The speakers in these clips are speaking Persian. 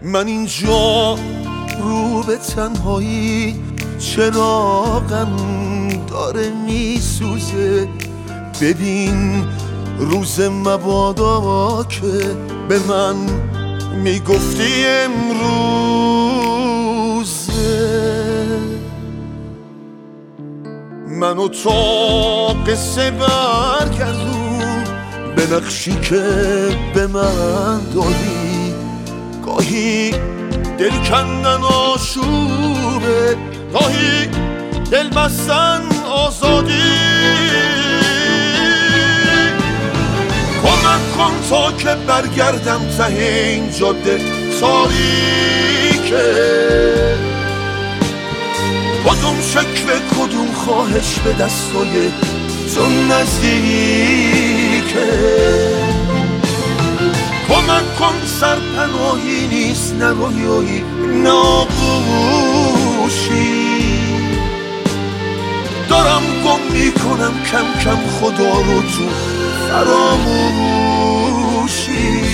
من اینجا رو به تنهایی چراغم داره میسوزه. ببین روز مبادا که به من میگفتی امروزه. منو تا قصه برگردون به نقشی که به من دادی. گاهی دل کندن آشوبه، گاهی دل بستن آزادی. کمک کن تا که برگردم ته این جاده تاریکه. کدوم شکوه کدوم خواهش به دستای تو نزدیکه. کمک کن سرپناهی نیست نه رویایی نه آغوشی. دارم گم میکنم کم کم خدا رو تو فراموشی.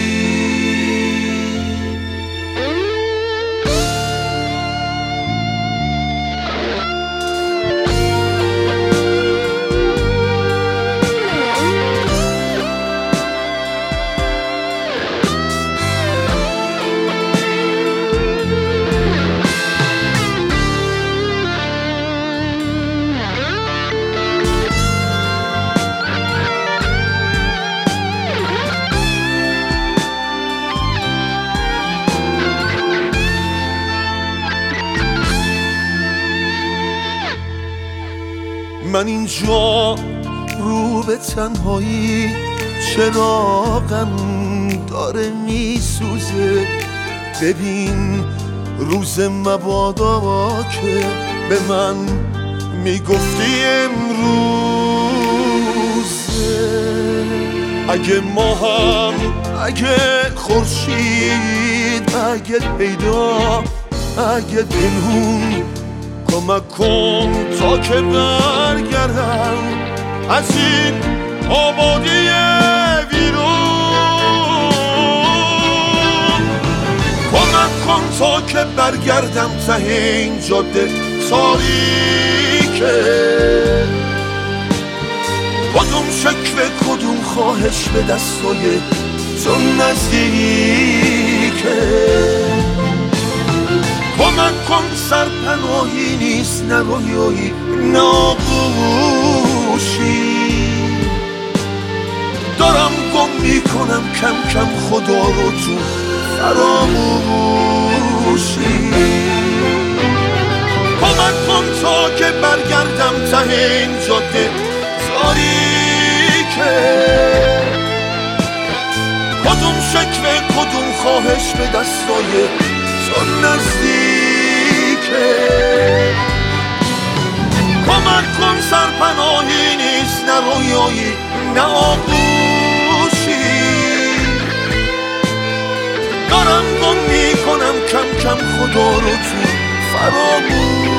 من اینجا رو به تنهایی چراغم داره میسوزه. ببین روز مبادا که به من میگفتی امروزه. اگه ما هم اگه خورشید اگه پیدا اگه پنهون، کمک کن تا که برگردم از این آبادی ویرون. کمک کن تا که برگردم ته این جاده تاریکه. کدوم شکوه کدوم خواهش به دستای تو نزدیکه. کمک کن سرپناهی نیست نه رویایی نه آغوشی. دارم گم میکنم کم کم خدا رو تو فراموشی. کمک کن تا که برگردم ته این جاده تاریکه. کدوم شکوه کدوم خواهش به دستای تو نزدیکه. کمک کن سرپناهی نیست نه رویایی نه آغوشی. دارم گم میکنم کم کم خدا رو تو فراموشی.